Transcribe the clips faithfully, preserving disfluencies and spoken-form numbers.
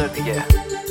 دیگه.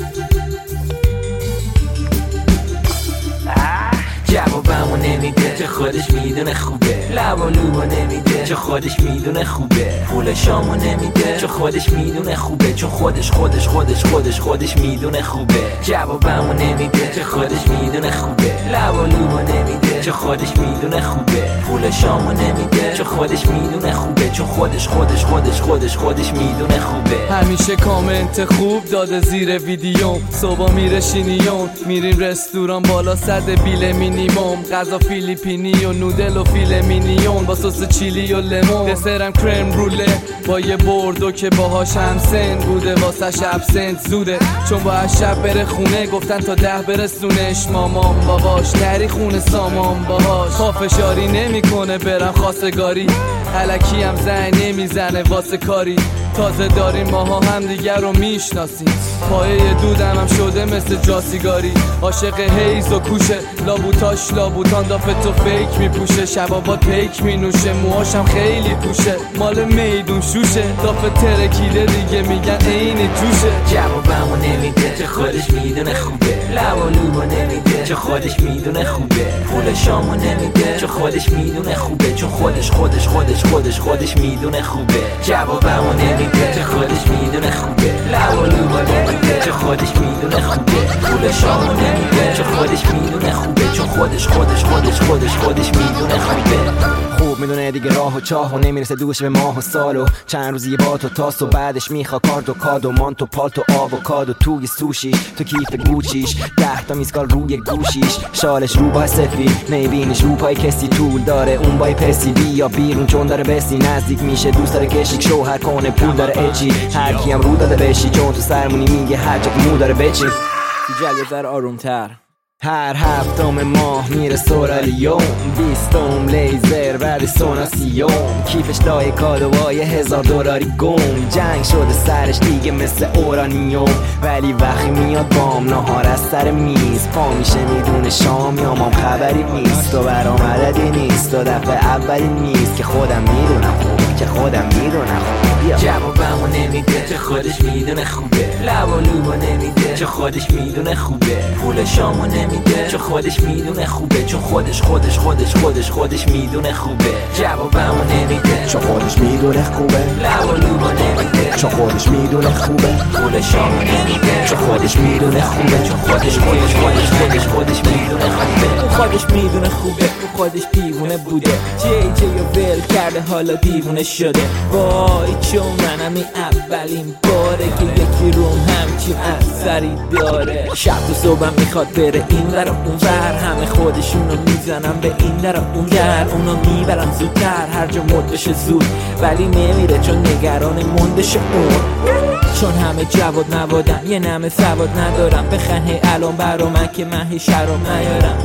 جوابمو نمیده چه خودش میدونه خوبه، لب و لوبو نمیده چه خودش میدونه خوبه، پول شامو نمیده چه خودش میدونه خوبه، چون خودش خودش خودش خودش خودش میدونه خوبه. جوابمو نمیده چه خودش میدونه خوبه، لب و لوبو نمیده چه خودش میدونه خوبه، پول شامو نمیده چه خودش میدونه خوبه، چون خودش خودش خودش خودش خودش میدونه خوبه. همیشه کامنت خوب داده زیر ویدیوم، صبح میره شینیون، میریم رستوران بالا صد بیل مینیموم، غذا فیلیپینی و نودل و فیل مینیون با سس چیلی و لیمون، دسرم کرم روله با یه بردو که باهاش هم سن بوده، واسه شب سنت زوده چون باید شب بره خونه، گفتن تا ده برسونش مامان باباش، نری خونه سامان باهاش، پافشاری نمی کنه برم خواستگاری، الکی هم زنگ نمیزنه واسه کاری، تازه داریم ماها هم دیگر رو میشناسیم، پایه دودم هم شده مثل جاسیگاری، عاشق هیز و کوشه، لابوتاش لابوتان دافتو فیک میپوشه، شبابات پیک مینوشه، موهاشم خیلی پوشه، مال میدون شوشه، دافت ترکیده دیگه میگن عین جوشه. جوابمو نمیده چه خودش میدونه خوبه، لب و لوبو نمیده چه خودش میدونه خوبه، پول شامو نمیده چه خودش میدونه خوبه، چون خودش خودش خودش خودش خودش میدونه خوبه. جوابمو نمیده چه خودش میدونه خوبه، لب و لوبو نمیده چه خودش میدونه خوبه، پول شامو نمیده چه خودش میدونه خوبه، چون خودش خودش خودش خودش خودش میدونه خوبه. خوب میدونه دیگه راه و چاه و نمیرسه دوش به ماه و سال و چند روزی با تو تاس و بعدش میخوا کارت و کاد و مانت و پالت و آووکادو توی سوشی تو کیف گوچیش، ده تا میسکال روی گوشیش، شالش رو با سفید میبینیش رو پای کسی طول داره، اون بای پرسی بیا بیرون چون داره بسی نزدیک میشه، دوست داره کشیک شوهر کنه پول داره اچی، هر کی هم رو داده بشی چون تو سرمونی میگه هر جا که مو داره بچی. جل یه ذره آرومتر. هر هفتم ماه میره سورالیوم، بیستم لیزر بعد سوناسیوم، کیفش لای کادوهای هزار دلاری گم، جنگ شده سرش دیگه مثل اورانیوم، ولی وقتی میاد بام نهار از سر میز، پا میشه میدونه شام یا مام خبری نیست و برام عددی نیست و دفعه اولی نیست که خودم میدونم خوب که خودم میدونم خوب. جوابمو نمیده چه خودش میدونه خوبه، لب و لوبو نمیده چه خودش میدونه خوبه، پول شامو نمیده چه خودش میدونه خوبه، چون خودش خودش خودش خودش خودش میدونه خوبه. جوابمو نمیده چون خودش میدونه خوبه، لب و لوبو نمیده چون خودش میدونه خوبه، پول شامو نمیده چه خودش میدونه خوبه، چون خودش خودش خودش خودش خودش میدونه خوبه. اون خودش میدونه خوبه، اون خودش دیوونه بوده، جی جی و ول کرده حالا دیوونه شده، وای چون منم این اولین باره که یکی روم همچین اثری داره، شب و صبحم میخواد بره این ور اون ور، همه خودشونو میزنم به این در اون در، اونو میبرم زودتر هر جا مد بشه زود، ولی نمیره چون نگران موندش اون، چون همه جواد موادم یه نمه سواد ندارم، بخن هی الان برا من که من هی شراب نیارم،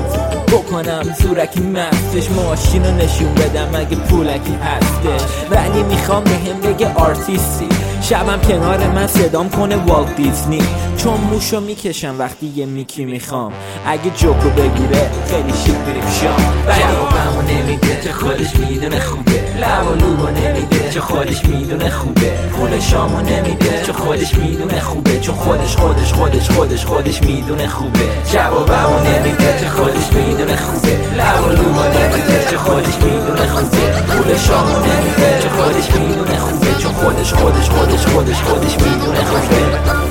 بکنم زورکی مستش ماشین رو نشون بدم اگه پولکی هستش، ولی میخوام بهم بگه آرتیستی، شبم کنار من صدام کنه والت دیزنی، چون موشو میکشم وقتی یه میکی میخوام، اگه جوکو بگیره خیلی شیک بریم شام. جوابمو نمیده چه خودش میدونه خوبه، لب و لوبو نمیده چه خودش میدونه خوبه، پول شامو نمیده چه خودش میدونه خوبه، چون خودش خودش خودش خودش خودش میدونه خوبه. جوابمو نمیده چه خودش میدونه خوبه، لب و لوبو نمیده چه خودش میدونه خوبه، پول شامو نمیده چه خودش میدونه خوبه، چون خودش خودش خودش خودش خودش میدونه خوبه.